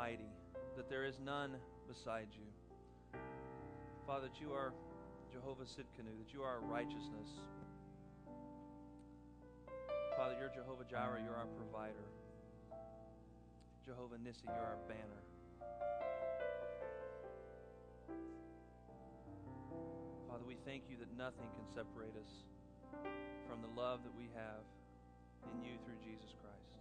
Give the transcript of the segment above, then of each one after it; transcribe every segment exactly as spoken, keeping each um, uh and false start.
mighty, that there is none beside you. Father, that you are Jehovah Sidkenu, that you are our righteousness. Father, you're Jehovah Jireh, you're our provider. Jehovah Nissi, you're our banner. Father, we thank you that nothing can separate us from the love that we have in you through Jesus Christ.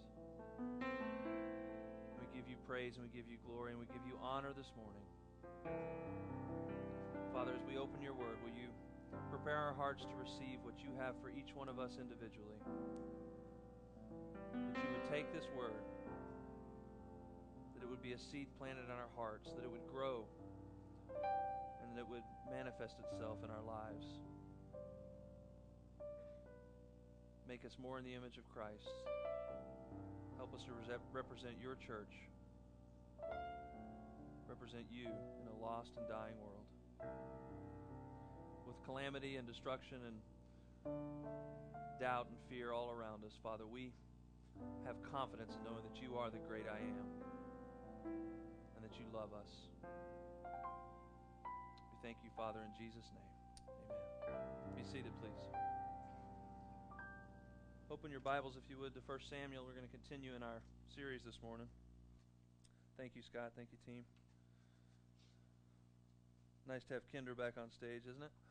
We give you praise and we give you glory and we give you honor this morning. Father, as we open your word, will you prepare our hearts to receive what you have for each one of us individually? That you would take this word, that it would be a seed planted in our hearts, that it would grow, and that it would manifest itself in our lives. Make us more in the image of Christ. Help us to represent your church, represent you in a lost and dying world. With calamity and destruction and doubt and fear all around us, Father, we have confidence in knowing that you are the great I am and that you love us. We thank you, Father, in Jesus' name. Amen. Be seated, please. Open your Bibles, if you would, to First Samuel. We're going to continue in our series this morning. Thank you, Scott. Thank you, team. Nice to have Kinder back on stage, isn't it?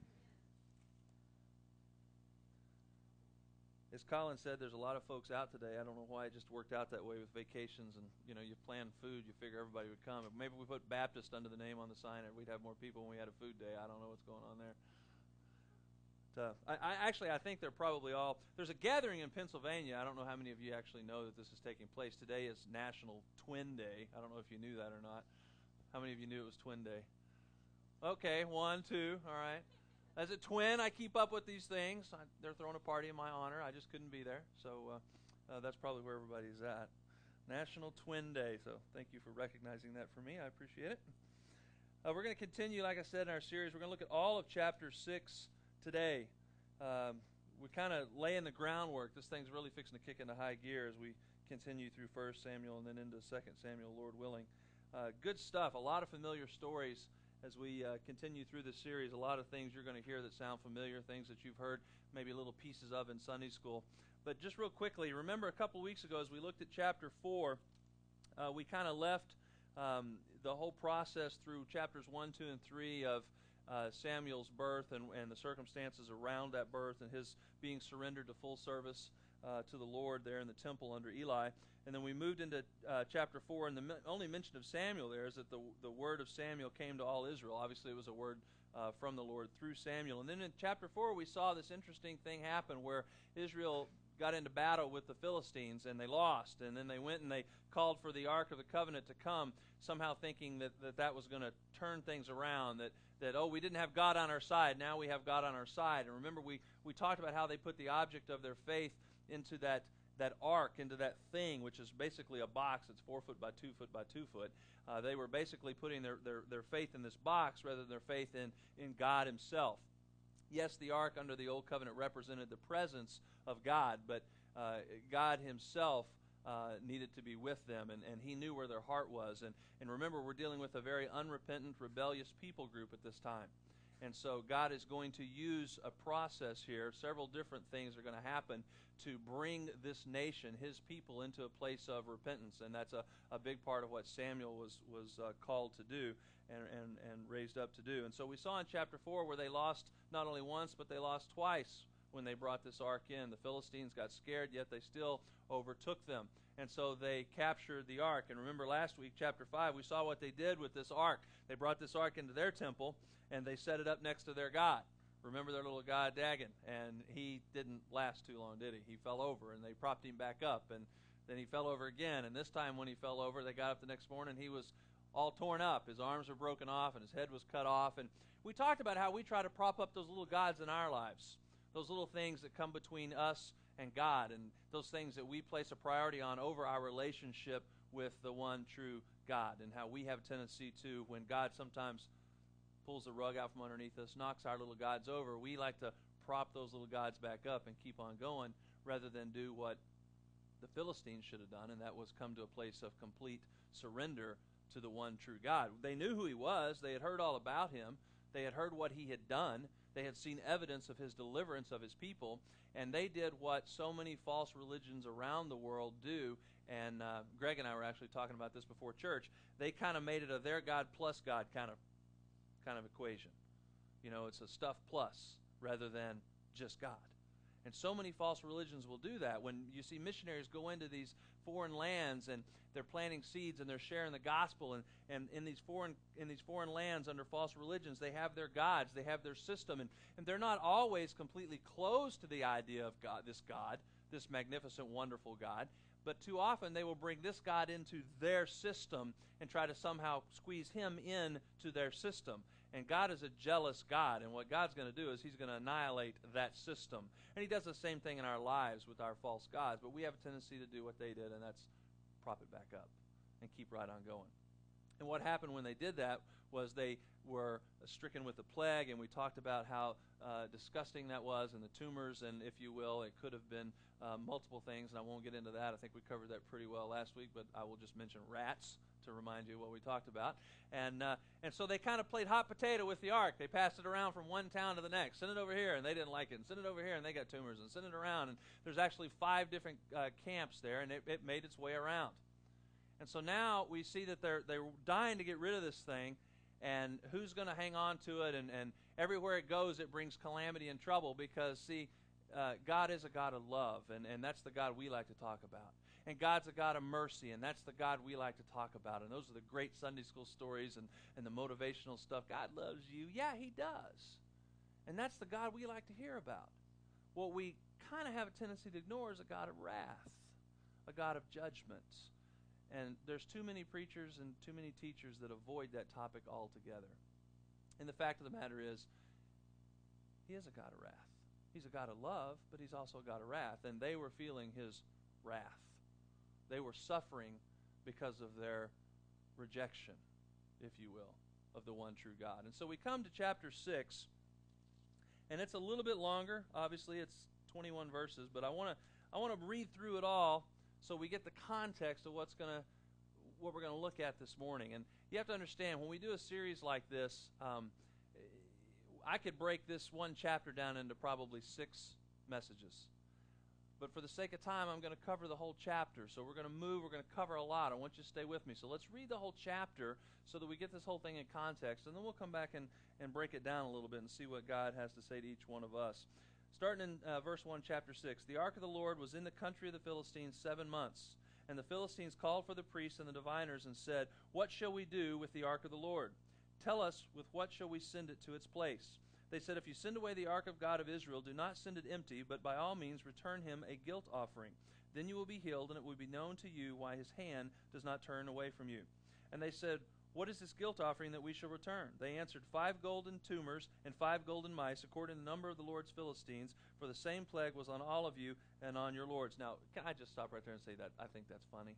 As Colin said, there's a lot of folks out today. I don't know why it just worked out that way with vacations and, you know, you plan food, you figure everybody would come. Maybe we put Baptist under the name on the sign and we'd have more people when we had a food day. I don't know what's going on there. But, uh, I, I actually, I think they're probably all, there's a gathering in Pennsylvania. I don't know how many of you actually know that this is taking place. Today is National Twin Day. I don't know if you knew that or not. How many of you knew it was Twin Day? Okay, one, two, all right. As a twin, I keep up with these things. I, they're throwing a party in my honor. I just couldn't be there. So uh, uh, that's probably where everybody's at. National Twin Day. So thank you for recognizing that for me. I appreciate it. Uh, we're going to continue, like I said, in our series. We're going to look at all of chapter six today. Um, we're kind of laying the groundwork. This thing's really fixing to kick into high gear as we continue through First Samuel and then into Second Samuel, Lord willing. Uh, good stuff. A lot of familiar stories. As we uh, continue through this series, a lot of things you're going to hear that sound familiar, things that you've heard maybe little pieces of in Sunday school. But just real quickly, remember a couple weeks ago as we looked at chapter four, uh, we kind of left um, the whole process through chapters one, two, and three of uh, Samuel's birth and, and the circumstances around that birth and his being surrendered to full service uh, to the Lord there in the temple under Eli. And then we moved into uh, chapter four, and the m- only mention of Samuel there is that the the word of Samuel came to all Israel. Obviously, it was a word uh, from the Lord through Samuel. And then in chapter four, we saw this interesting thing happen where Israel got into battle with the Philistines, and they lost. And then they went and they called for the Ark of the Covenant to come, somehow thinking that that, that was going to turn things around, that, that, oh, we didn't have God on our side, now we have God on our side. And remember, we, we talked about how they put the object of their faith into that that ark, into that thing, which is basically a box that's four foot by two foot by two foot. Uh, they were basically putting their, their, their faith in this box rather than their faith in, in God himself. Yes, the ark under the Old Covenant represented the presence of God, but uh, God himself uh, needed to be with them, and, and he knew where their heart was. And, and remember, we're dealing with a very unrepentant, rebellious people group at this time. And so God is going to use a process here. Several different things are going to happen to bring this nation, his people, into a place of repentance. And that's a, a big part of what Samuel was, was uh, called to do and, and, and raised up to do. And so we saw in chapter four where they lost not only once, but they lost twice when they brought this ark in. The Philistines got scared, yet they still overtook them. And so they captured the ark. And remember last week, chapter five, we saw what they did with this ark. They brought this ark into their temple, and they set it up next to their god. Remember their little god Dagon, and he didn't last too long, did he? He fell over, and they propped him back up, and then he fell over again. And this time when he fell over, they got up the next morning, he was all torn up. His arms were broken off, and his head was cut off. And we talked about how we try to prop up those little gods in our lives, those little things that come between us and God, and those things that we place a priority on over our relationship with the one true God, and how we have a tendency to, when God sometimes pulls the rug out from underneath us, knocks our little gods over, we like to prop those little gods back up and keep on going rather than do what the Philistines should have done, and that was come to a place of complete surrender to the one true God. They knew who he was. They had heard all about him. They had heard what he had done. They had seen evidence of his deliverance of his people. And they did what so many false religions around the world do. And uh, Greg and I were actually talking about this before church. They kind of made it a their God plus God kind of kind of equation. You know, it's a stuff plus rather than just God. And so many false religions will do that. When you see missionaries go into these foreign lands and they're planting seeds and they're sharing the gospel, and, and in these foreign in these foreign lands under false religions, they have their gods, they have their system, and, and they're not always completely closed to the idea of God, this God, this magnificent, wonderful God. But too often they will bring this God into their system and try to somehow squeeze him in to their system. And God is a jealous God, and what God's going to do is he's going to annihilate that system. And he does the same thing in our lives with our false gods, but we have a tendency to do what they did, and that's prop it back up and keep right on going. And what happened when they did that was they were stricken with the plague, and we talked about how uh, disgusting that was, and the tumors, and if you will, it could have been uh, multiple things, and I won't get into that. I think we covered that pretty well last week, but I will just mention rats to remind you what we talked about. And uh, and so they kind of played hot potato with the ark. They passed it around from one town to the next. Send it over here, and they didn't like it. And send it over here, and they got tumors. And send it around. And there's actually five different uh, camps there, and it, it made its way around. And so now we see that they're they're dying to get rid of this thing, and who's going to hang on to it? And, and everywhere it goes, it brings calamity and trouble because, see, uh, God is a God of love, and, and that's the God we like to talk about. And God's a God of mercy, and that's the God we like to talk about. And those are the great Sunday school stories and, and the motivational stuff. God loves you. Yeah, he does. And that's the God we like to hear about. What we kind of have a tendency to ignore is a God of wrath, a God of judgment. And there's too many preachers and too many teachers that avoid that topic altogether. And the fact of the matter is, he is a God of wrath. He's a God of love, but he's also a God of wrath. And they were feeling his wrath. They were suffering because of their rejection, if you will, of the one true God. And so we come to chapter six, and it's a little bit longer. Obviously, it's twenty-one verses, but I want to I want to read through it all so we get the context of what's going to what we're going to look at this morning. And you have to understand, when we do a series like this, um, I could break this one chapter down into probably six messages. But for the sake of time, I'm going to cover the whole chapter. So we're going to move. We're going to cover a lot. I want you to stay with me. So let's read the whole chapter so that we get this whole thing in context. And then we'll come back and, and break it down a little bit and see what God has to say to each one of us. Starting in uh, verse one, chapter six. The ark of the Lord was in the country of the Philistines seven months. And the Philistines called for the priests and the diviners and said, "What shall we do with the ark of the Lord? Tell us, with what shall we send it to its place?" They said, "If you send away the ark of God of Israel, do not send it empty, but by all means return him a guilt offering. Then you will be healed, and it will be known to you why his hand does not turn away from you." And they said, "What is this guilt offering that we shall return?" They answered, "Five golden tumors and five golden mice, according to the number of the Lord's Philistines, for the same plague was on all of you and on your lords." Now, can I just stop right there and say that? I think that's funny.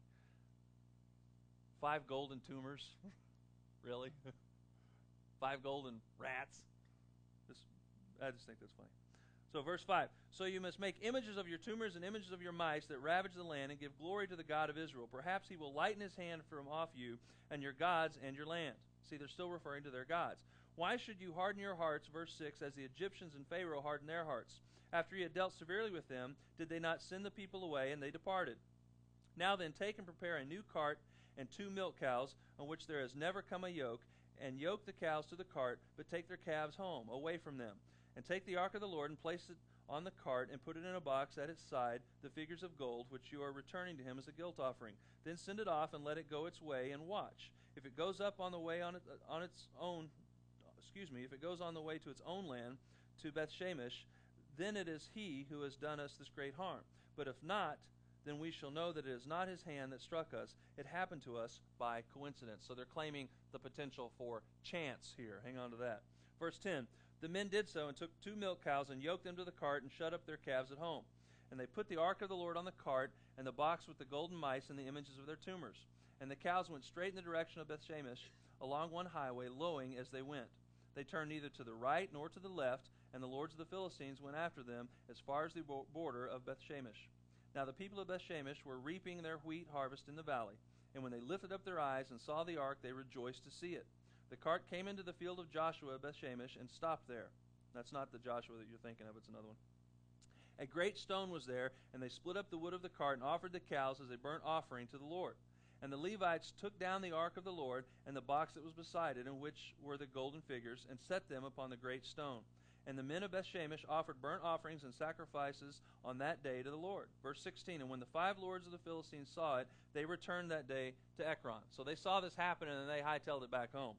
Five golden tumors? Really? Five golden rats? This, I just think that's funny. So verse five, "So you must make images of your tumors and images of your mice that ravage the land, and give glory to the God of Israel. Perhaps he will lighten his hand from off you and your gods and your land." See, they're still referring to their gods. "Why should you harden your hearts," verse six, "as the Egyptians and Pharaoh hardened their hearts? After he had dealt severely with them, did they not send the people away, and they departed? Now then, take and prepare a new cart and two milk cows, on which there has never come a yoke, and yoke the cows to the cart, but take their calves home, away from them. And take the ark of the Lord and place it on the cart, and put it in a box at its side, the figures of gold, which you are returning to him as a guilt offering. Then send it off and let it go its way, and watch. If it goes up on the way on, it, on its own, excuse me, if it goes on the way to its own land, to Bethshemesh, then it is he who has done us this great harm. But if not, then we shall know that it is not his hand that struck us. It happened to us by coincidence." So they're claiming the potential for chance here. Hang on to that. Verse ten, "The men did so and took two milk cows and yoked them to the cart and shut up their calves at home. And they put the ark of the Lord on the cart and the box with the golden mice and the images of their tumors. And the cows went straight in the direction of Bethshemesh along one highway, lowing as they went. They turned neither to the right nor to the left, and the lords of the Philistines went after them as far as the border of Bethshemesh. Now the people of Bethshemesh were reaping their wheat harvest in the valley. And when they lifted up their eyes and saw the ark, they rejoiced to see it. The cart came into the field of Joshua at Bethshemesh and stopped there. That's not the Joshua that you're thinking of, it's another one. A great stone was there, and they split up the wood of the cart and offered the cows as a burnt offering to the Lord. And the Levites took down the ark of the Lord and the box that was beside it, in which were the golden figures, and set them upon the great stone. And the men of Bethshemesh offered burnt offerings and sacrifices on that day to the Lord. Verse sixteen, and when the five lords of the Philistines saw it, they returned that day to Ekron. So they saw this happen, and they hightailed it back home.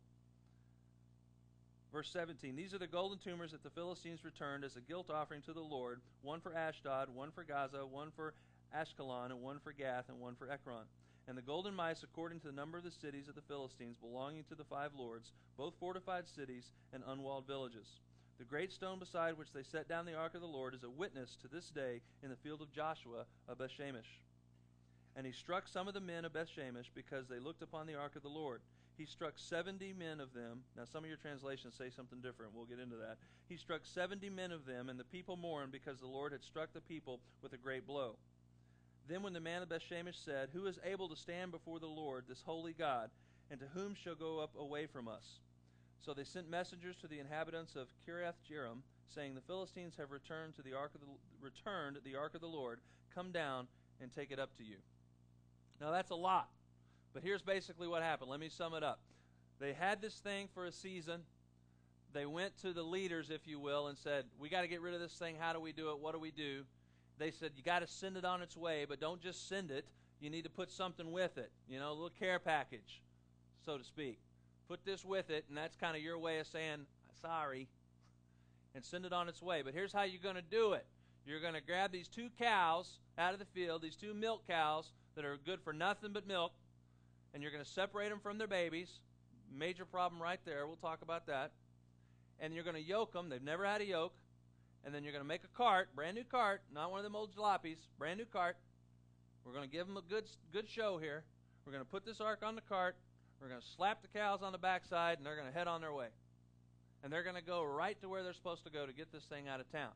Verse seventeen, these are the golden tumors that the Philistines returned as a guilt offering to the Lord, one for Ashdod, one for Gaza, one for Ashkelon, and one for Gath, and one for Ekron. And the golden mice, according to the number of the cities of the Philistines, belonging to the five lords, both fortified cities and unwalled villages. The great stone beside which they set down the ark of the Lord is a witness to this day in the field of Joshua of Bethshemesh. And he struck some of the men of Bethshemesh because they looked upon the ark of the Lord. He struck seventy men of them. Now some of your translations say something different. We'll get into that. He struck seventy men of them, and the people mourned because the Lord had struck the people with a great blow. Then when the man of Bethshemesh said, who is able to stand before the Lord, this holy God, and to whom shall go up away from us? So they sent messengers to the inhabitants of Kiriath-Jearim, saying, the Philistines have returned to the ark of the returned the ark of the Lord. Come down and take it up to you. Now that's a lot, but here's basically what happened. Let me sum it up. They had this thing for a season. They went to the leaders, if you will, and said, we got to get rid of this thing. How do we do it? What do we do? They said, you got to send it on its way, but don't just send it. You need to put something with it, you know, a little care package, so to speak. Put this with it, and that's kind of your way of saying, sorry, and send it on its way. But here's how you're going to do it. You're going to grab these two cows out of the field, these two milk cows that are good for nothing but milk, and you're going to separate them from their babies. Major problem right there. We'll talk about that. And you're going to yoke them. They've never had a yoke. And then you're going to make a cart, brand new cart, not one of them old jalopies, brand new cart. We're going to give them a good, good show here. We're going to put this ark on the cart. We're going to slap the cows on the backside, and they're going to head on their way. And they're going to go right to where they're supposed to go to get this thing out of town.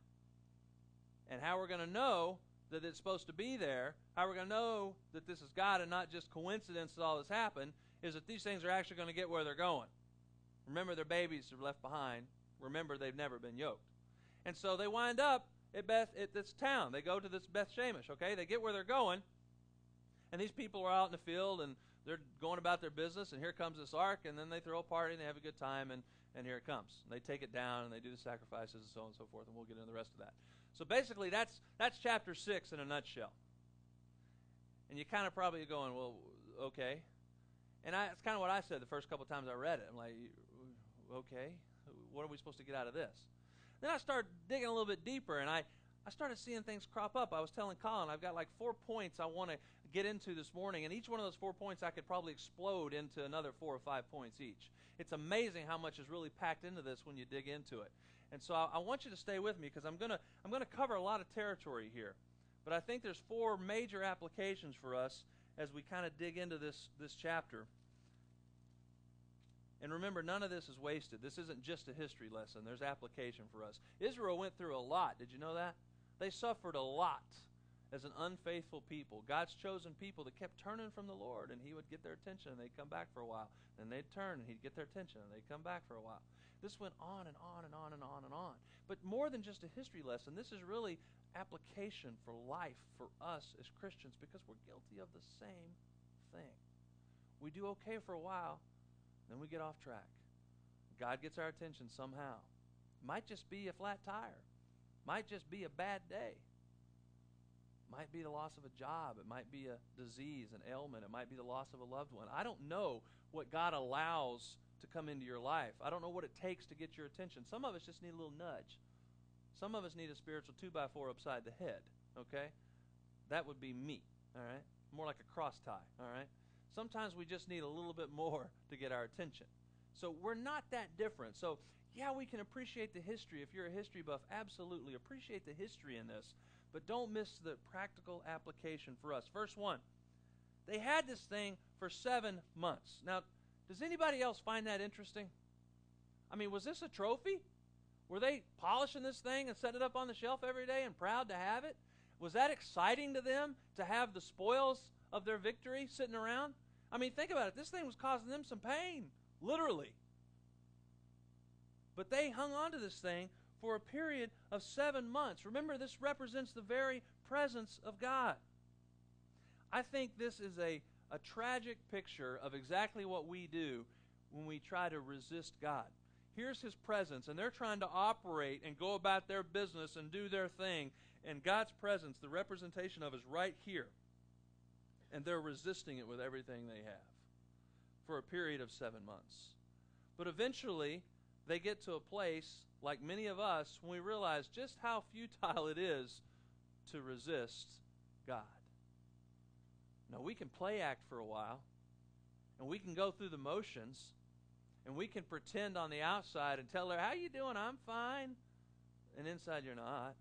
And how we're going to know that it's supposed to be there, how we're going to know that this is God and not just coincidence that all this happened, is that these things are actually going to get where they're going. Remember, their babies are left behind. Remember, they've never been yoked. And so they wind up at Beth at this town. They go to this Bethshemesh, okay? They get where they're going, and these people are out in the field, and they're going about their business, and here comes this ark, and then they throw a party, and they have a good time, and, and here it comes. And they take it down, and they do the sacrifices, and so on and so forth, and we'll get into the rest of that. So basically, that's that's chapter six in a nutshell. And you kind of probably going, well, okay. And I, that's kind of what I said the first couple of times I read it. I'm like, okay, what are we supposed to get out of this? Then I started digging a little bit deeper, and I, I started seeing things crop up. I was telling Colin, I've got like four points I want to get into this morning, and each one of those four points I could probably explode into another four or five points each. It's amazing how much is really packed into this when you dig into it. And so I, I want you to stay with me because I'm gonna I'm gonna cover a lot of territory here. But I think there's four major applications for us as we kind of dig into this, this chapter. And remember, none of this is wasted. This isn't just a history lesson. There's application for us. Israel went through a lot. Did you know that? They suffered a lot as an unfaithful people. God's chosen people that kept turning from the Lord, and he would get their attention, and they'd come back for a while. Then they'd turn, and he'd get their attention, and they'd come back for a while. This went on and on and on and on and on. But more than just a history lesson, this is really application for life for us as Christians because we're guilty of the same thing. We do okay for a while, then we get off track. God gets our attention somehow. Might just be a flat tire. Might just be a bad day. Might be the loss of a job. It might be a disease, an ailment. It might be the loss of a loved one. I don't know what God allows to come into your life. I don't know what it takes to get your attention. Some of us just need a little nudge. Some of us need a spiritual two by four upside the head, okay? That would be me, all right? More like a cross tie, all right? Sometimes we just need a little bit more to get our attention. So we're not that different. So, yeah, we can appreciate the history. If you're a history buff, absolutely appreciate the history in this. But don't miss the practical application for us. Verse one, they had this thing for seven months. Now, does anybody else find that interesting? I mean, was this a trophy? Were they polishing this thing and setting it up on the shelf every day and proud to have it? Was that exciting to them to have the spoils of their victory sitting around? I mean, think about it. This thing was causing them some pain, literally. But they hung on to this thing for a period of seven months. Remember, this represents the very presence of God. I think this is a, a tragic picture of exactly what we do when we try to resist God. Here's His presence, and they're trying to operate and go about their business and do their thing. And God's presence, the representation of, is right here. And they're resisting it with everything they have for a period of seven months. But eventually, they get to a place, like many of us, when we realize just how futile it is to resist God. Now, we can play act for a while, and we can go through the motions, and we can pretend on the outside and tell her, how you doing? I'm fine. And inside you're not.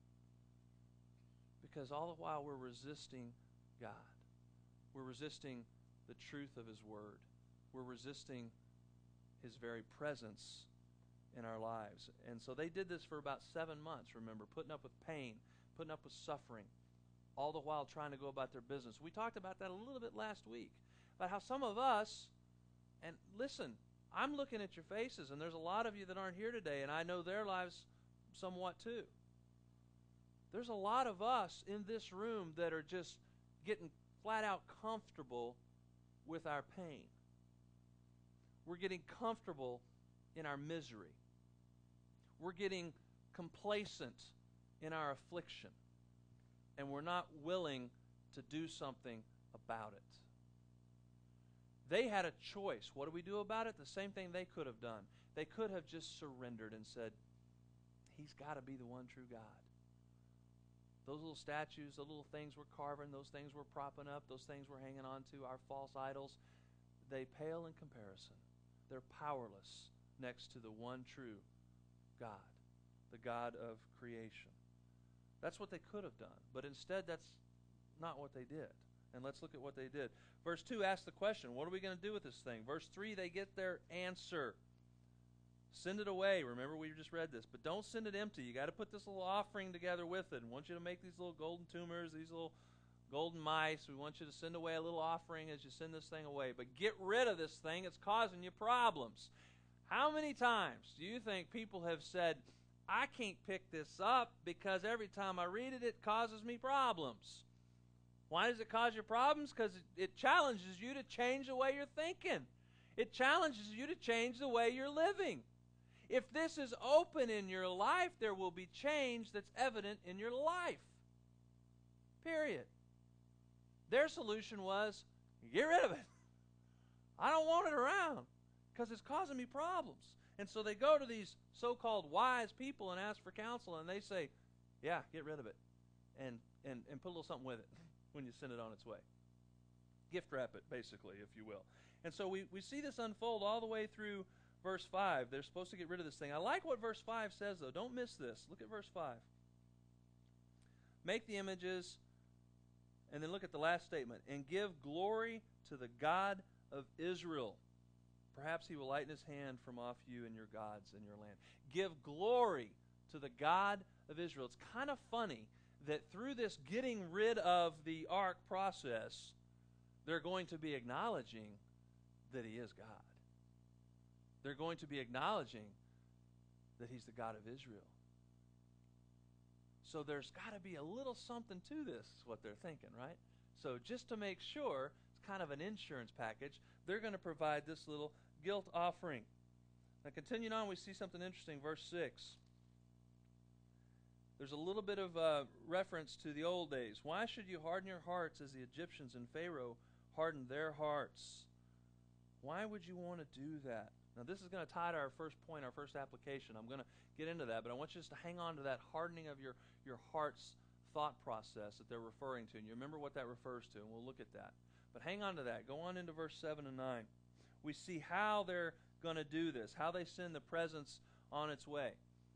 Because all the while we're resisting God. We're resisting the truth of His Word. We're resisting His very presence in our lives. And so they did this for about seven months, remember, putting up with pain, putting up with suffering, all the while trying to go about their business. We talked about that a little bit last week, about how some of us, and listen, I'm looking at your faces, and there's a lot of you that aren't here today, and I know their lives somewhat too. There's a lot of us in this room that are just getting flat out comfortable with our pain. We're getting comfortable in our misery. We're getting complacent in our affliction. And we're not willing to do something about it. They had a choice. What do we do about it? The same thing they could have done. They could have just surrendered and said, He's got to be the one true God. Those little statues, the little things we're carving, those things we're propping up, those things we're hanging on to, our false idols, they pale in comparison. They're powerless next to the one true God, the God of creation. That's what they could have done. But instead, that's not what they did. And let's look at what they did. Verse two asks the question, what are we going to do with this thing? Verse three, they get their answer. Send it away. Remember, we just read this. But don't send it empty. You got to put this little offering together with it. And want you to make these little golden tumors, these little golden mice. We want you to send away a little offering as you send this thing away. But get rid of this thing. It's causing you problems. How many times do you think people have said, I can't pick this up because every time I read it, it causes me problems? Why does it cause you problems? Because it, it challenges you to change the way you're thinking. It challenges you to change the way you're living. If this is open in your life, there will be change that's evident in your life. Period. Their solution was, get rid of it. I don't want it around because it's causing me problems. And so they go to these so-called wise people and ask for counsel, and they say, yeah, get rid of it. And, and, and put a little something with it when you send it on its way. Gift wrap it, basically, if you will. And so we, we see this unfold all the way through verse five. They're supposed to get rid of this thing. I like what verse five says, though. Don't miss this. Look at verse five. Make the images, and then look at the last statement. And give glory to the God of Israel. Perhaps He will lighten His hand from off you and your gods and your land. Give glory to the God of Israel. It's kind of funny that through this getting rid of the ark process, they're going to be acknowledging that He is God. They're going to be acknowledging that He's the God of Israel. So there's got to be a little something to this, is what they're thinking, right? So just to make sure, it's kind of an insurance package, they're going to provide this little guilt offering. Now continuing on, we see something interesting, verse six. There's a little bit of uh, reference to the old days. Why should you harden your hearts as the Egyptians and Pharaoh hardened their hearts? Why would you want to do that? Now this is going to tie to our first point, our first application. I'm going to get into that, but I want you just to hang on to that hardening of your, your heart's thought process that they're referring to. And you remember what that refers to, and we'll look at that. But hang on to that. Go on into verse seven and nine. We see how they're going to do this, how they send the presence on its way.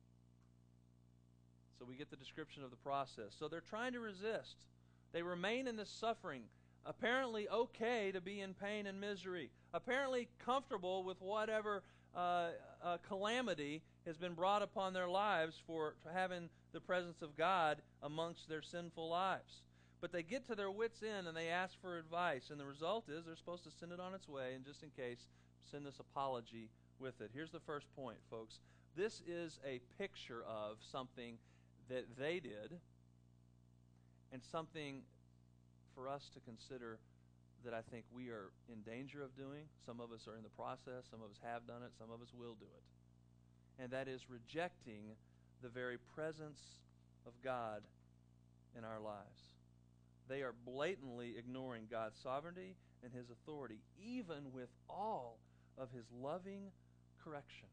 So we get the description of the process. So they're trying to resist. They remain in this suffering, apparently okay to be in pain and misery, apparently comfortable with whatever uh, uh, calamity has been brought upon their lives for having the presence of God amongst their sinful lives. But they get to their wits' end and they ask for advice. And the result is they're supposed to send it on its way, and just in case, send this apology with it. Here's the first point, folks. This is a picture of something that they did and something for us to consider that I think we are in danger of doing. Some of us are in the process. Some of us have done it. Some of us will do it. And that is rejecting the very presence of God in our lives. They are blatantly ignoring God's sovereignty and His authority, even with all of His loving correction.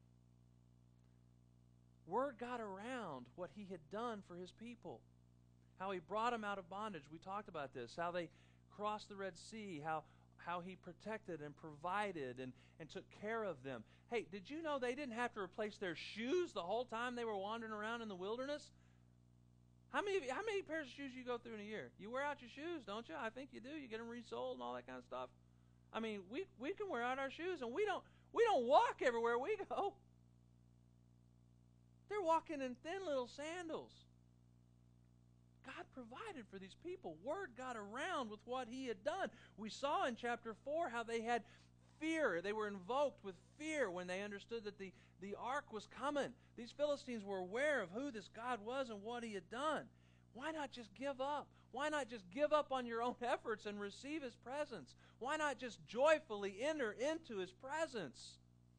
Word got around what He had done for His people, how He brought them out of bondage. We talked about this, how they crossed the Red Sea, how, how He protected and provided and, and took care of them. Hey, did you know they didn't have to replace their shoes the whole time they were wandering around in the wilderness? How many how many pairs of shoes you go through in a year? You wear out your shoes, don't you? I think you do. You get them resoled and all that kind of stuff. I mean, we we can wear out our shoes, and we don't we don't walk everywhere we go. They're walking in thin little sandals. God provided for these people. Word got around with what He had done. We saw in chapter four how they had fear. They were invoked with fear when they understood that the, the ark was coming. These Philistines were aware of who this God was and what He had done. Why not just give up? Why not just give up on your own efforts and receive His presence? Why not just joyfully enter into His presence?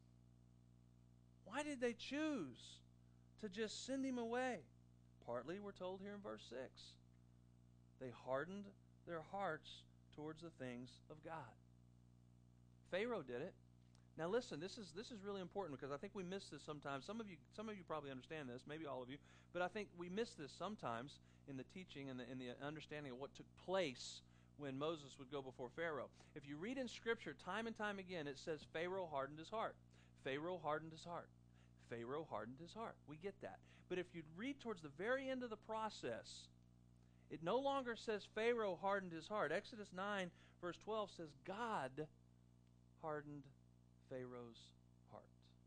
Why did they choose to just send Him away? Partly, we're told here in verse six, they hardened their hearts towards the things of God. Pharaoh did it. Now listen, this is this is really important because I think we miss this sometimes. Some of you some of you probably understand this, maybe all of you, but I think we miss this sometimes in the teaching and the, in the understanding of what took place when Moses would go before Pharaoh. If you read in Scripture time and time again, it says Pharaoh hardened his heart. Pharaoh hardened his heart. Pharaoh hardened his heart. We get that. But if you read towards the very end of the process, it no longer says Pharaoh hardened his heart. Exodus nine verse twelve says God hardened Pharaoh's heart.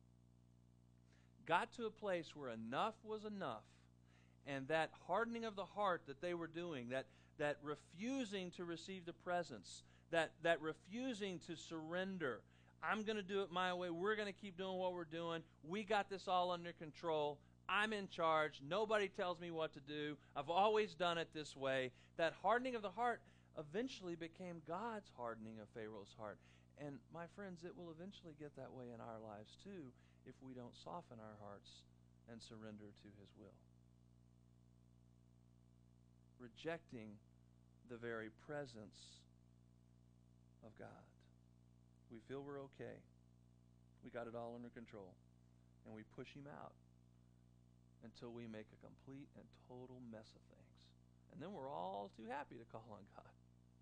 Got to a place where enough was enough, and that hardening of the heart that they were doing, that, that refusing to receive the presence, that, that refusing to surrender, I'm going to do it my way, we're going to keep doing what we're doing, we got this all under control, I'm in charge, nobody tells me what to do, I've always done it this way. That hardening of the heart eventually became God's hardening of Pharaoh's heart. And my friends, it will eventually get that way in our lives too if we don't soften our hearts and surrender to His will. Rejecting the very presence of God. We feel we're okay. We got it all under control. And we push Him out until we make a complete and total mess of things. And then we're all too happy to call on God.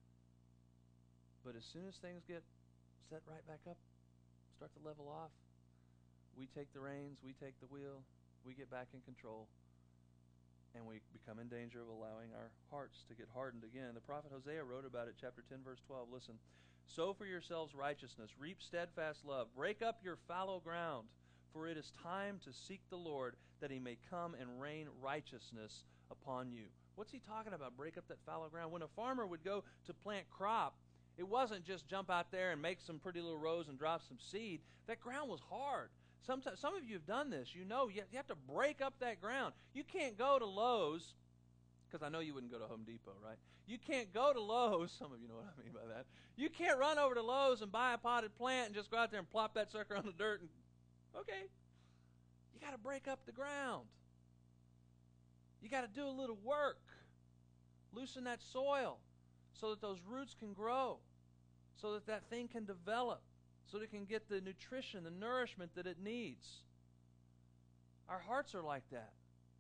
But as soon as things get set right back up, start to level off, we take the reins, we take the wheel, we get back in control, and we become in danger of allowing our hearts to get hardened again. The prophet Hosea wrote about it, chapter ten, verse twelve. Listen, sow for yourselves righteousness, reap steadfast love, break up your fallow ground, for it is time to seek the Lord, that He may come and rain righteousness upon you. What's he talking about, break up that fallow ground? When a farmer would go to plant crop, it wasn't just jump out there and make some pretty little rows and drop some seed. That ground was hard. Sometimes, some of you have done this. You know you have to break up that ground. You can't go to Lowe's, because I know you wouldn't go to Home Depot, right? You can't go to Lowe's. Some of you know what I mean by that. You can't run over to Lowe's and buy a potted plant and just go out there and plop that sucker on the dirt. And okay. You got to break up the ground. You got to do a little work. Loosen that soil so that those roots can grow, so that that thing can develop, so that it can get the nutrition, the nourishment that it needs. Our hearts are like that.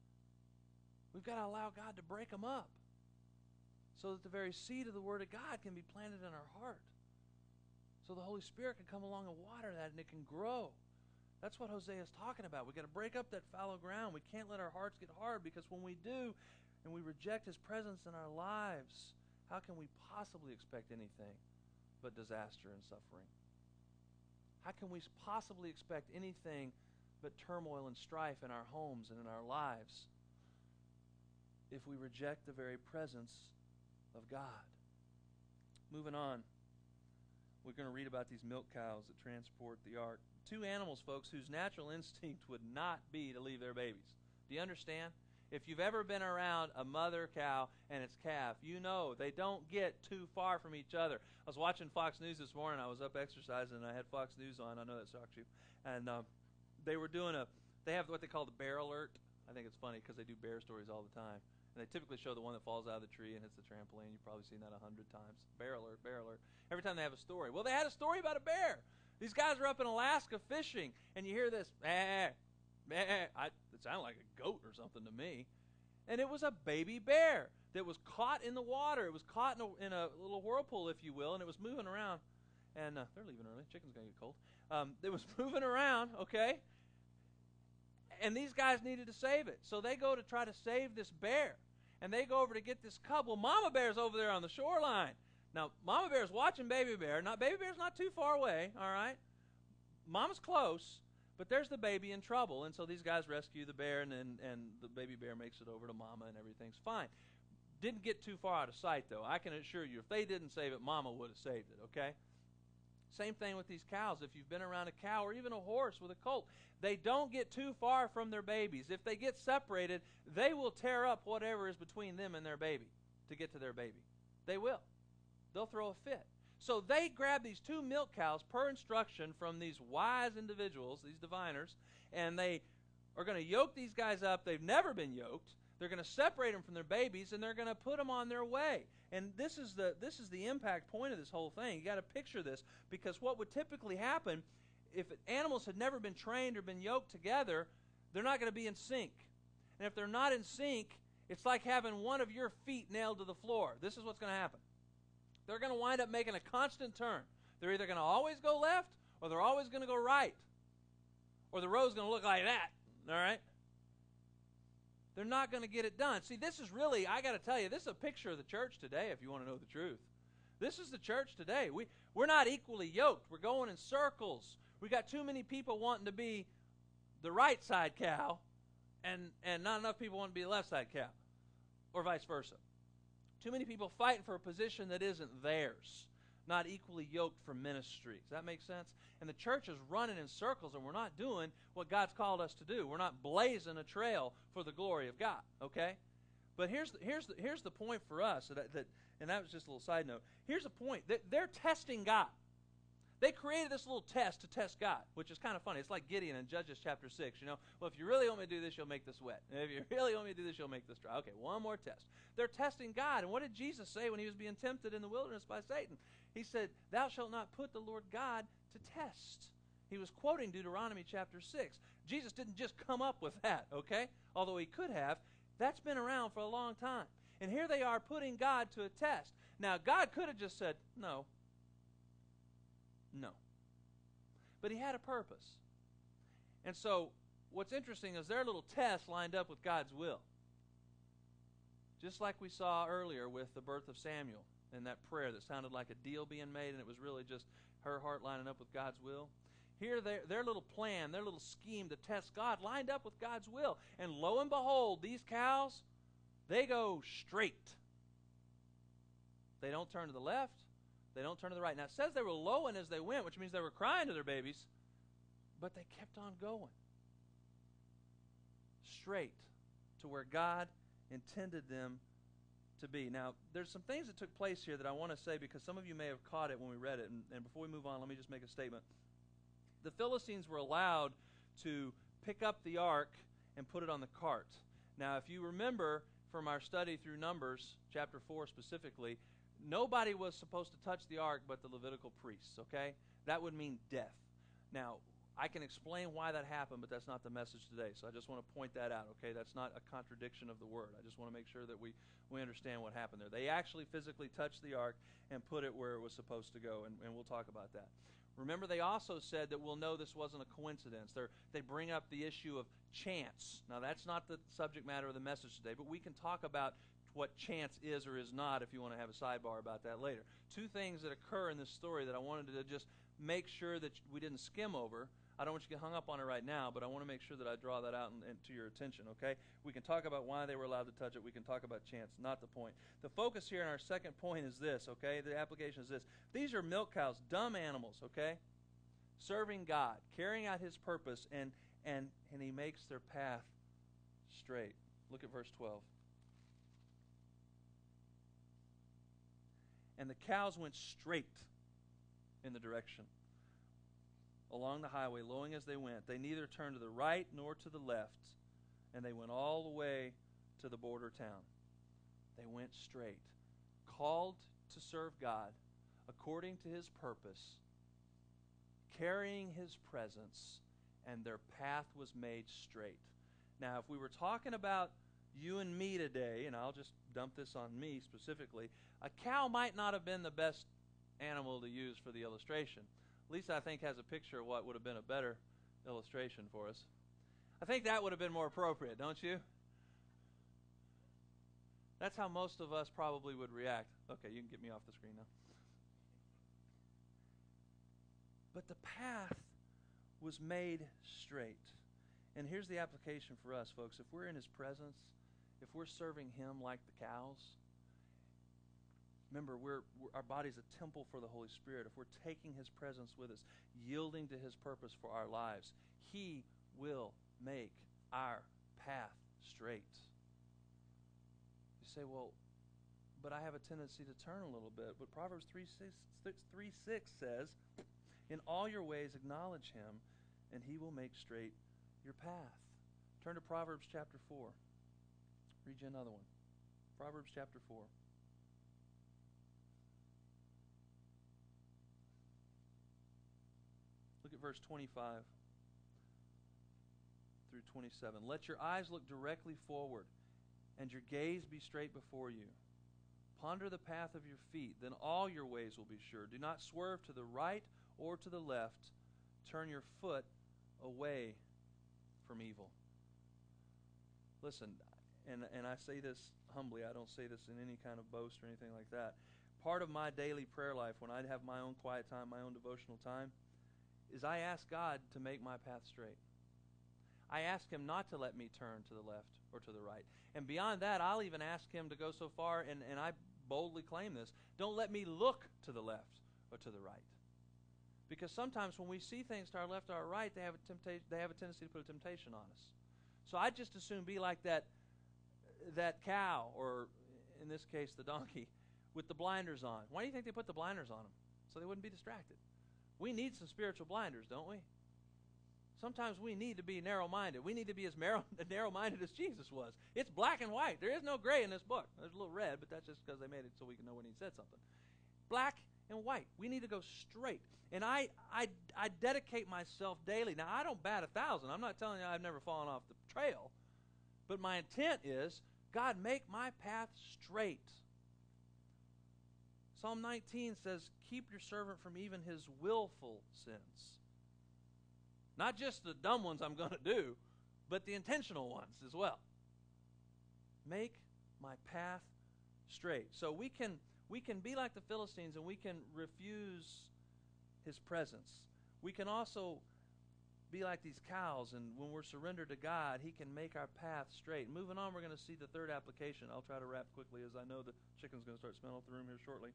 We've got to allow God to break them up so that the very seed of the Word of God can be planted in our heart, so the Holy Spirit can come along and water that and it can grow. That's what Hosea is talking about. We've got to break up that fallow ground. We can't let our hearts get hard, because when we do and we reject His presence in our lives, how can we possibly expect anything but disaster and suffering? How can we possibly expect anything but turmoil and strife in our homes and in our lives if we reject the very presence of God. Moving on, we're going to read about these milk cows that transport the ark. Two animals, folks, whose natural instinct would not be to leave their babies. Do you understand? If you've ever been around a mother cow and its calf, you know they don't get too far from each other. I was watching Fox News this morning. I was up exercising, and I had Fox News on. I know that shocks you. And uh, they were doing a, they have what they call the bear alert. I think it's funny because they do bear stories all the time. And they typically show the one that falls out of the tree and hits the trampoline. You've probably seen that a hundred times. Bear alert, bear alert. Every time they have a story. Well, they had a story about a bear. These guys were up in Alaska fishing, and you hear this, eh, eh, I, it sounded like a goat or something to me. And it was a baby bear that was caught in the water. It was caught in a, in a little whirlpool, if you will, and it was moving around. And uh, they're leaving early. Chicken's going to get cold. Um, it was moving around, okay? And these guys needed to save it. So they go to try to save this bear. And they go over to get this cub. Well, Mama Bear's over there on the shoreline. Now, Mama Bear's watching Baby Bear. Not Baby Bear's not too far away, all right? Mama's close, but there's the baby in trouble. And so these guys rescue the bear, and, and, and the baby bear makes it over to Mama, and everything's fine. Didn't get too far out of sight, though. I can assure you, if they didn't save it, Mama would have saved it, okay? Same thing with these cows. If you've been around a cow or even a horse with a colt, they don't get too far from their babies. If they get separated, they will tear up whatever is between them and their baby to get to their baby. They will. They'll throw a fit. So they grab these two milk cows per instruction from these wise individuals, these diviners, and they are going to yoke these guys up. They've never been yoked. They're going to separate them from their babies, and they're going to put them on their way. And this is the this is the impact point of this whole thing. You got to picture this, because what would typically happen if animals had never been trained or been yoked together, they're not going to be in sync. And if they're not in sync, it's like having one of your feet nailed to the floor. This is what's going to happen. They're going to wind up making a constant turn. They're either going to always go left, or they're always going to go right. Or the road's going to look like that, all right? They're not going to get it done. See, this is really, I got to tell you, this is a picture of the church today, if you want to know the truth. This is the church today. We, we're not equally yoked. We're going in circles. We got too many people wanting to be the right side cow, and, and not enough people want to be the left side cow, or vice versa. Too many people fighting for a position that isn't theirs, not equally yoked for ministry. Does that make sense? And the church is running in circles, and we're not doing what God's called us to do. We're not blazing a trail for the glory of God, okay? But here's the, here's the, here's the point for us, that, that, and that was just a little side note. Here's the point. They're testing God. They created this little test to test God, which is kind of funny. It's like Gideon in Judges chapter six. You know, well, if you really want me to do this, you'll make this wet. And if you really want me to do this, you'll make this dry. Okay, one more test. They're testing God. And what did Jesus say when he was being tempted in the wilderness by Satan? He said, "Thou shalt not put the Lord God to test." He was quoting Deuteronomy chapter six. Jesus didn't just come up with that, okay? Although he could have. That's been around for a long time. And here they are putting God to a test. Now, God could have just said, no. No. But he had a purpose. And so what's interesting is their little test lined up with God's will. Just like we saw earlier with the birth of Samuel and that prayer that sounded like a deal being made, and it was really just her heart lining up with God's will. Here their, their little plan, their little scheme to test God lined up with God's will. And lo and behold, these cows, they go straight. They don't turn to the left. They don't turn to the right. Now, it says they were lowing as they went, which means they were crying to their babies, but they kept on going. Straight to where God intended them to be. Now, there's some things that took place here that I want to say, because some of you may have caught it when we read it. And, and before we move on, let me just make a statement. The Philistines were allowed to pick up the ark and put it on the cart. Now, if you remember from our study through Numbers, chapter four specifically, nobody was supposed to touch the ark but the Levitical priests, okay? That would mean death. Now, I can explain why that happened, but that's not the message today. So I just want to point that out, okay? That's not a contradiction of the word. I just want to make sure that we, we understand what happened there. They actually physically touched the ark and put it where it was supposed to go, and, and we'll talk about that. Remember, they also said that we'll know this wasn't a coincidence. They're, they bring up the issue of chance. Now, that's not the subject matter of the message today, but we can talk about what chance is or is not if you want to have a sidebar about that later. Two things that occur in this story that I wanted to just make sure that we didn't skim over. I don't want you to get hung up on it right now, but I want to make sure that I draw that out and, and to your attention, okay? We can talk about why they were allowed to touch it. We can talk about chance, not the point. The focus here in our second point is this, okay? The application is this. These are milk cows, dumb animals, okay? Serving God, carrying out His purpose, and, and, and He makes their path straight. Look at verse twelve. And the cows went straight in the direction along the highway, lowing as they went. They neither turned to the right nor to the left, and they went all the way to the border town. They went straight, called to serve God according to His purpose, carrying His presence, and their path was made straight. Now, if we were talking about you and me today, and I'll just dump this on me specifically, a cow might not have been the best animal to use for the illustration. Lisa, I think, has a picture of what would have been a better illustration for us. I think that would have been more appropriate, don't you? That's how most of us probably would react. Okay, you can get me off the screen now. But the path was made straight. And here's the application for us, folks. If we're in His presence, if we're serving Him like the cows, remember, we're, we're, our body's a temple for the Holy Spirit. If we're taking His presence with us, yielding to His purpose for our lives, He will make our path straight. You say, well, but I have a tendency to turn a little bit. But Proverbs three six says, in all your ways acknowledge Him, and He will make straight your path. Turn to Proverbs chapter four. Read you another one. Proverbs chapter four. Look at verse twenty-five through twenty-seven. Let your eyes look directly forward, and your gaze be straight before you. Ponder the path of your feet, then all your ways will be sure. Do not swerve to the right or to the left. Turn your foot away from evil. Listen, and, and I say this humbly. I don't say this in any kind of boast or anything like that. Part of my daily prayer life, when I have my own quiet time, my own devotional time, is I ask God to make my path straight. I ask Him not to let me turn to the left or to the right. And beyond that, I'll even ask Him to go so far, and, and I boldly claim this, don't let me look to the left or to the right. Because sometimes when we see things to our left or our right, they have a temptation, they have a tendency to put a temptation on us. So I'd just as soon be like that, that cow, or in this case the donkey, with the blinders on. Why do you think they put the blinders on them? So they wouldn't be distracted. We need some spiritual blinders, don't we? Sometimes we need to be narrow-minded. We need to be as narrow-minded as Jesus was. It's black and white. There is no gray in this book. There's a little red, but that's just because they made it so we can know when He said something. Black and white. We need to go straight. And I, I, I dedicate myself daily. Now, I don't bat a thousand. I'm not telling you I've never fallen off the trail. But my intent is, God, make my path straight. Psalm nineteen says, keep your servant from even his willful sins. Not just the dumb ones I'm going to do, but the intentional ones as well. Make my path straight. So we can we can be like the Philistines and we can refuse His presence. We can also be like these cows, and when we're surrendered to God, He can make our path straight. Moving on, we're going to see the third application. I'll try to wrap quickly, as I know the chicken's going to start smelling off the room here shortly.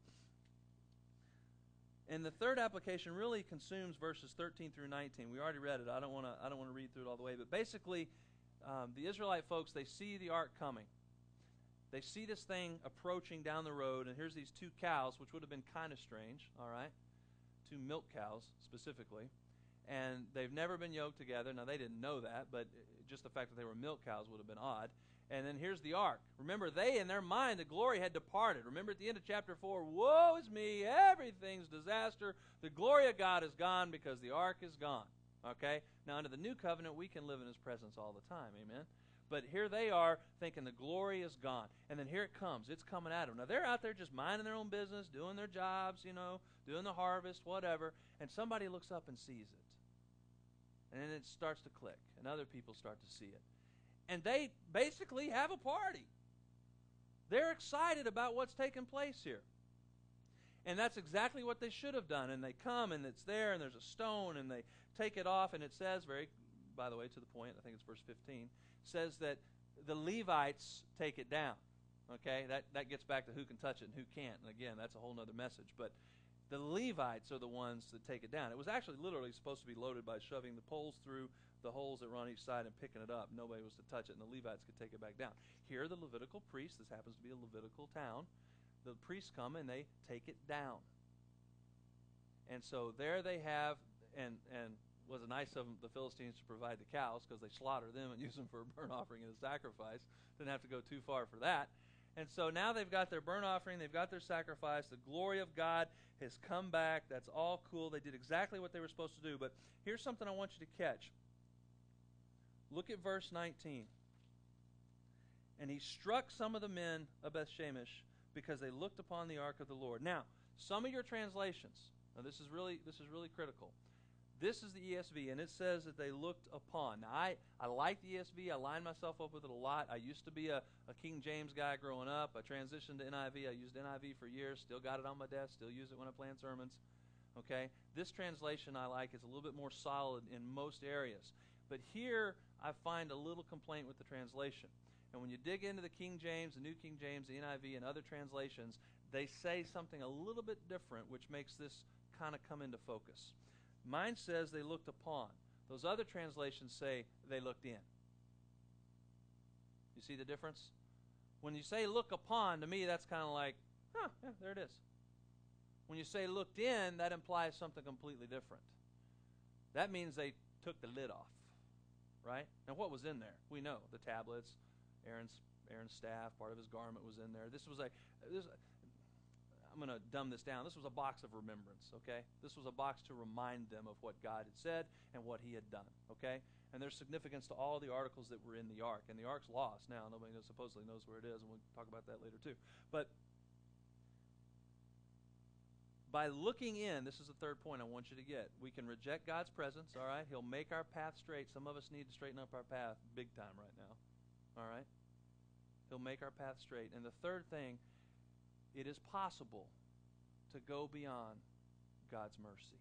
And the third application really consumes verses thirteen through nineteen. We already read it. I don't want to I don't want to read through it all the way. But basically, um, the Israelite folks, they see the ark coming. They see this thing approaching down the road, and here's these two cows, which would have been kind of strange, all right? Two milk cows, specifically. And they've never been yoked together. Now, they didn't know that, but just the fact that they were milk cows would have been odd. And then here's the ark. Remember, they, in their mind, the glory had departed. Remember at the end of chapter four, woe is me, everything's disaster. The glory of God is gone because the ark is gone. Okay? Now, under the new covenant, we can live in His presence all the time. Amen? But here they are thinking the glory is gone. And then here it comes. It's coming at them. Now, they're out there just minding their own business, doing their jobs, you know, doing the harvest, whatever. And somebody looks up and sees it. And then it starts to click. And other people start to see it. And they basically have a party. They're excited about what's taking place here. And that's exactly what they should have done. And they come, and it's there, and there's a stone, and they take it off, and it says, very, by the way, to the point, I think it's verse fifteen, says that the Levites take it down. Okay, that, that gets back to who can touch it and who can't. And again, that's a whole other message. But the Levites are the ones that take it down. It was actually literally supposed to be loaded by shoving the poles through the holes that were on each side and picking it up. Nobody was to touch it, and the Levites could take it back down. Here, the Levitical priests, this happens to be a Levitical town, the priests come and they take it down. And so there they have, and and was it nice of the Philistines to provide the cows, because they slaughter them and use them for a burnt offering and a sacrifice. Didn't have to go too far for that. And so now they've got their burnt offering, they've got their sacrifice, the glory of God has come back. That's all cool. They did exactly what they were supposed to do. But here's something I want you to catch. Look at verse nineteen. And he struck some of the men of Bethshemesh because they looked upon the ark of the Lord. Now, some of your translations, now this is really this is really critical. This is the E S V, and it says that they looked upon. Now, I, I like the E S V. I line myself up with it a lot. I used to be a, a King James guy growing up. I transitioned to N I V. I used N I V for years. Still got it on my desk. Still use it when I plan sermons. Okay? This translation I like. It's a little bit more solid in most areas. But here I find a little complaint with the translation. And when you dig into the King James, the New King James, the N I V, and other translations, they say something a little bit different, which makes this kind of come into focus. Mine says they looked upon. Those other translations say they looked in. You see the difference? When you say look upon, to me that's kind of like, huh, yeah, there it is. When you say looked in, that implies something completely different. That means they took the lid off, right? Now what was in there? We know the tablets, Aaron's Aaron's staff, part of his garment was in there. This was a this I'm going to dumb this down. This was a box of remembrance, okay? This was a box to remind them of what God had said and what he had done, okay? And there's significance to all the articles that were in the ark. And the ark's lost now. Nobody knows, supposedly knows where it is, and we'll talk about that later too. But by looking in, this is the third point I want you to get. We can reject God's presence, all right? He'll make our path straight. Some of us need to straighten up our path big time right now, all right? He'll make our path straight. And the third thing, it is possible to go beyond God's mercy.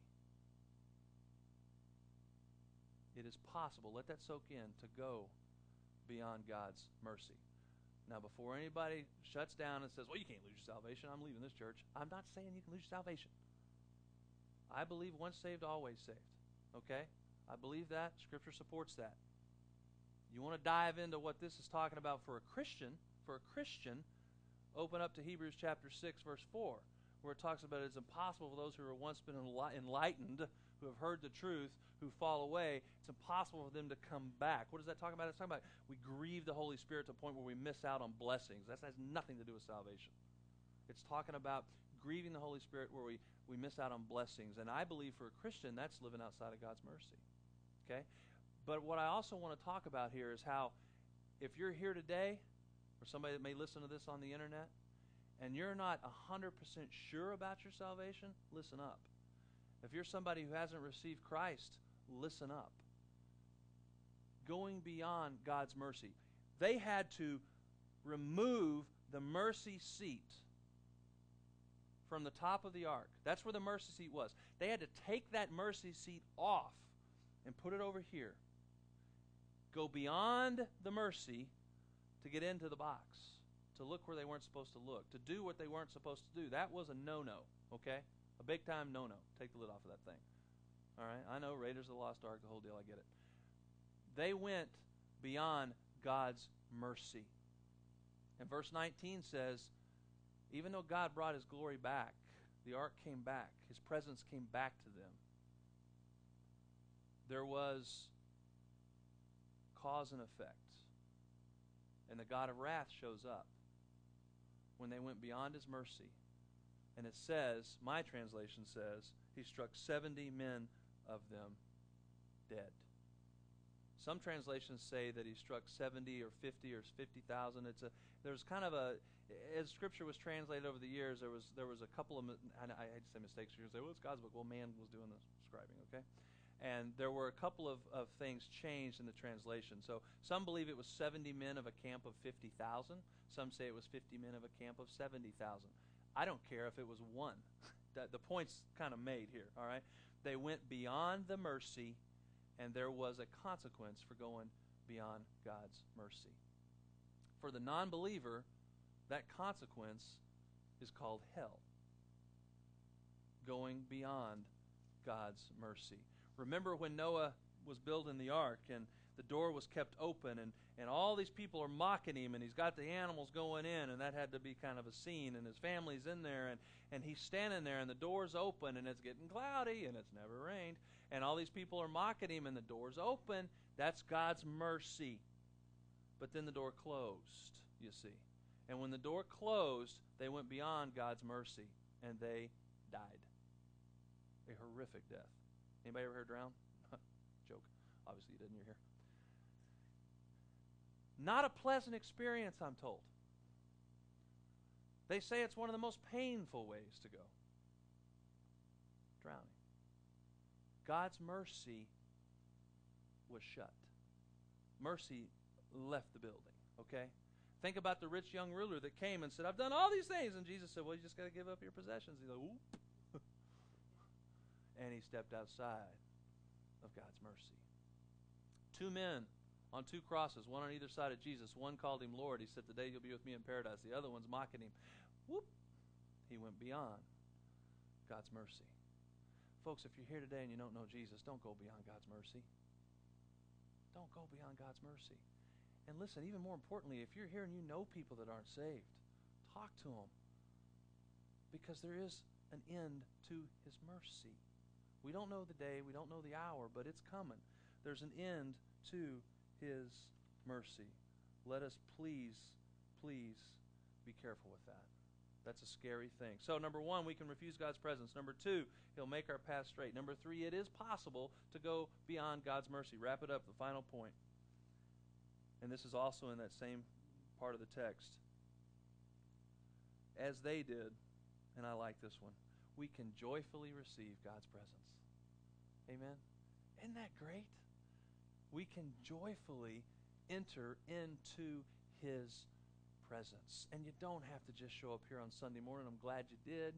It is possible, let that soak in, to go beyond God's mercy. Now, before anybody shuts down and says, well, you can't lose your salvation, I'm leaving this church. I'm not saying you can lose your salvation. I believe once saved, always saved. Okay? I believe that. Scripture supports that. You want to dive into what this is talking about for a Christian, for a Christian, open up to Hebrews chapter six, verse four, where it talks about it's impossible for those who have once been enlightened, who have heard the truth, who fall away, it's impossible for them to come back. What is that talking about? It's talking about we grieve the Holy Spirit to a point where we miss out on blessings. That has nothing to do with salvation. It's talking about grieving the Holy Spirit where we, we miss out on blessings. And I believe for a Christian, that's living outside of God's mercy. Okay? But what I also want to talk about here is how if you're here today, or somebody that may listen to this on the internet, and you're not one hundred percent sure about your salvation, listen up. If you're somebody who hasn't received Christ, listen up. Going beyond God's mercy. They had to remove the mercy seat from the top of the ark. That's where the mercy seat was. They had to take that mercy seat off and put it over here. Go beyond the mercy to get into the box, to look where they weren't supposed to look, to do what they weren't supposed to do. That was a no-no, okay? A big-time no-no. Take the lid off of that thing. All right? I know, Raiders of the Lost Ark, the whole deal, I get it. They went beyond God's mercy. And verse nineteen says, even though God brought his glory back, the ark came back, his presence came back to them, there was cause and effect. And the God of wrath shows up when they went beyond his mercy. And it says, my translation says, he struck seventy men of them dead. Some translations say that he struck seventy or fifty or fifty thousand. It's a there's kind of a as Scripture was translated over the years, there was there was a couple of and I hate to say mistakes. You're going to say, well, it's God's book. Well, man was doing the scribing, okay? And there were a couple of, of things changed in the translation. So some believe it was seventy men of a camp of fifty thousand. Some say it was fifty men of a camp of seventy thousand. I don't care if it was one. that the point's kind of made here, all right? They went beyond the mercy, and there was a consequence for going beyond God's mercy. For the non-believer, that consequence is called hell. Going beyond God's mercy. Remember when Noah was building the ark and the door was kept open and, and all these people are mocking him and he's got the animals going in, and that had to be kind of a scene, and his family's in there and, and he's standing there and the door's open and it's getting cloudy and it's never rained and all these people are mocking him and the door's open. That's God's mercy. But then the door closed, you see. And when the door closed, they went beyond God's mercy and they died. A horrific death. Anybody ever heard drown? Joke. Obviously you didn't, you're here. Not a pleasant experience, I'm told. They say it's one of the most painful ways to go. Drowning. God's mercy was shut. Mercy left the building, okay? Think about the rich young ruler that came and said, I've done all these things. And Jesus said, well, you just got to give up your possessions. He's like, oop. And he stepped outside of God's mercy. Two men on two crosses, one on either side of Jesus. One called him Lord. He said, today you'll be with me in paradise. The other one's mocking him. Whoop. He went beyond God's mercy. Folks, if you're here today and you don't know Jesus, don't go beyond God's mercy. Don't go beyond God's mercy. And listen, even more importantly, if you're here and you know people that aren't saved, talk to them. Because there is an end to His mercy. We don't know the day, we don't know the hour, but it's coming. There's an end to His mercy. Let us please, please be careful with that. That's a scary thing. So number one, we can refuse God's presence. Number two, He'll make our path straight. Number three, it is possible to go beyond God's mercy. Wrap it up, the final point. And this is also in that same part of the text. As they did, and I like this one, we can joyfully receive God's presence. Amen? Isn't that great? We can joyfully enter into His presence. And you don't have to just show up here on Sunday morning. I'm glad you did.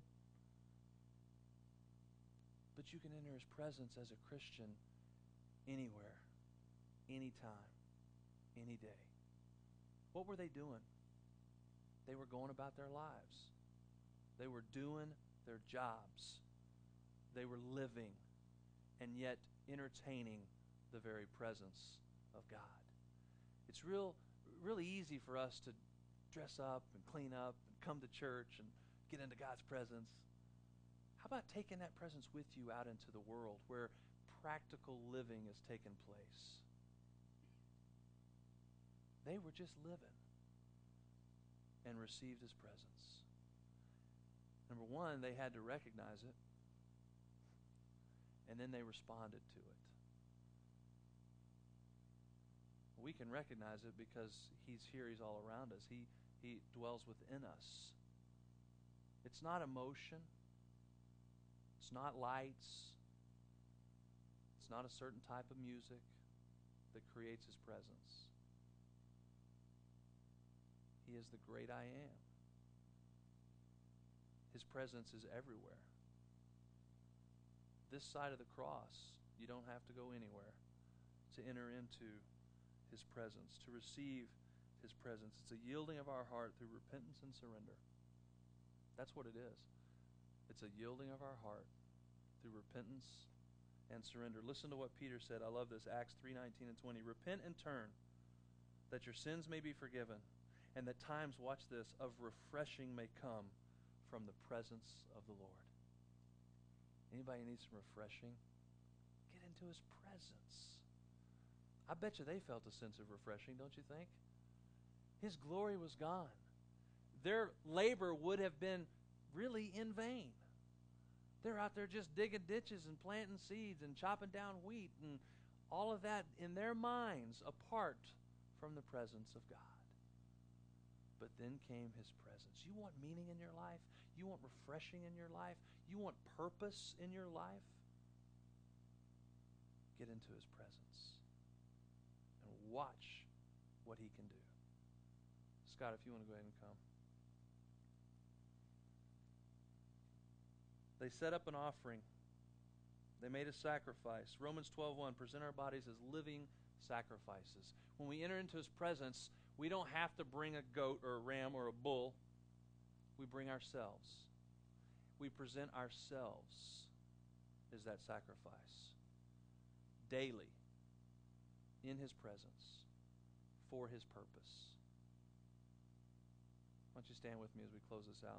But you can enter His presence as a Christian anywhere, anytime, any day. What were they doing? They were going about their lives. They were doing their jobs. They were living and yet entertaining the very presence of God. It's real, really easy for us to dress up and clean up and come to church and get into God's presence. How about taking that presence with you out into the world where practical living is taking place? They were just living and received His presence. Number one, they had to recognize it, and then they responded to it. We can recognize it because He's here, He's all around us. He, he dwells within us. It's not emotion. It's not lights. It's not a certain type of music that creates His presence. He is the great I am. His presence is everywhere. This side of the cross, you don't have to go anywhere to enter into His presence, to receive His presence. It's a yielding of our heart through repentance and surrender. That's what it is. It's a yielding of our heart through repentance and surrender. Listen to what Peter said. I love this. Acts three nineteen and twenty. Repent and turn, that your sins may be forgiven, and that times, watch this, of refreshing may come from the presence of the Lord. Anybody need some refreshing? Get into His presence. I bet you they felt a sense of refreshing, don't you think? His glory was gone. Their labor would have been really in vain. They're out there just digging ditches and planting seeds and chopping down wheat and all of that in their minds apart from the presence of God. But then came His presence. You want meaning in your life? You want refreshing in your life? You want purpose in your life? Get into His presence and watch what He can do. Scott, if you want to go ahead and come. They set up an offering. They made a sacrifice. Romans twelve one, present our bodies as living sacrifices. When we enter into His presence, we don't have to bring a goat or a ram or a bull. We bring ourselves. We present ourselves as that sacrifice. Daily. In His presence. For His purpose. Why don't you stand with me as we close this out?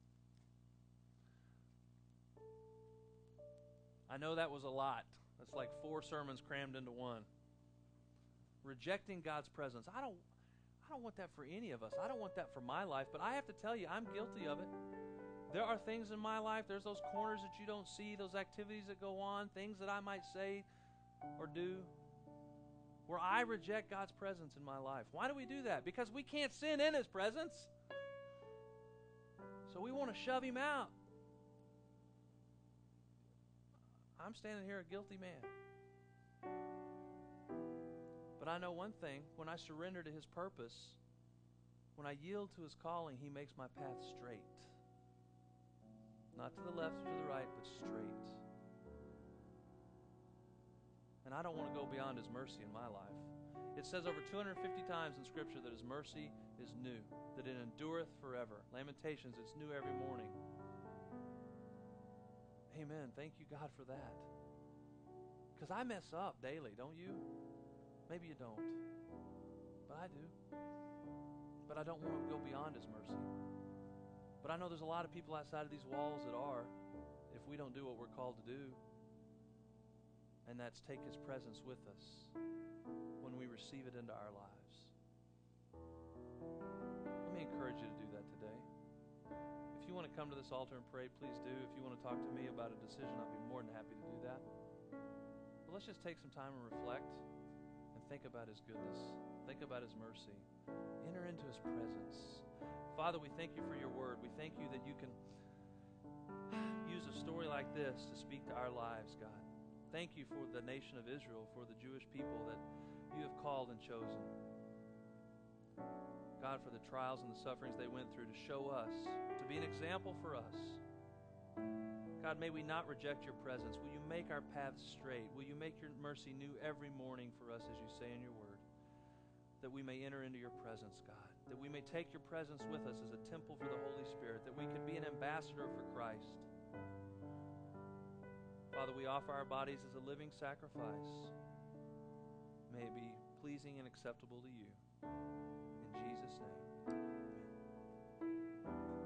I know that was a lot. That's like four sermons crammed into one. Rejecting God's presence. I don't I don't want that for any of us. I don't want that for my life, but I have to tell you, I'm guilty of it. There are things in my life, there's those corners that you don't see, those activities that go on, things that I might say or do, where I reject God's presence in my life. Why do we do that? Because we can't sin in His presence. So we want to shove Him out. I'm standing here a guilty man. But I know one thing. When I surrender to His purpose, when I yield to His calling, He makes my path straight. Not to the left or to the right, but straight. And I don't want to go beyond His mercy in my life. It says over two hundred fifty times in Scripture that His mercy is new, that it endureth forever. Lamentations, it's new every morning. Amen. Thank you, God, for that. Because I mess up daily, don't you? Maybe you don't. But I do. But I don't want to go beyond His mercy. But I know there's a lot of people outside of these walls that are, if we don't do what we're called to do. And that's take His presence with us when we receive it into our lives. Let me encourage you to do that today. If you want to come to this altar and pray, please do. If you want to talk to me about a decision, I'll be more than happy to do that. But let's just take some time and reflect and think about His goodness. Think about His mercy. Enter into His presence. Father, we thank You for Your word. We thank You that You can use a story like this to speak to our lives, God. Thank You for the nation of Israel, for the Jewish people that You have called and chosen. God, for the trials and the sufferings they went through to show us, to be an example for us. God, may we not reject Your presence. Will You make our paths straight? Will You make Your mercy new every morning for us, as You say in Your word? That we may enter into Your presence, God. That we may take Your presence with us as a temple for the Holy Spirit. That we could be an ambassador for Christ. Father, we offer our bodies as a living sacrifice. May it be pleasing and acceptable to You. In Jesus' name, amen.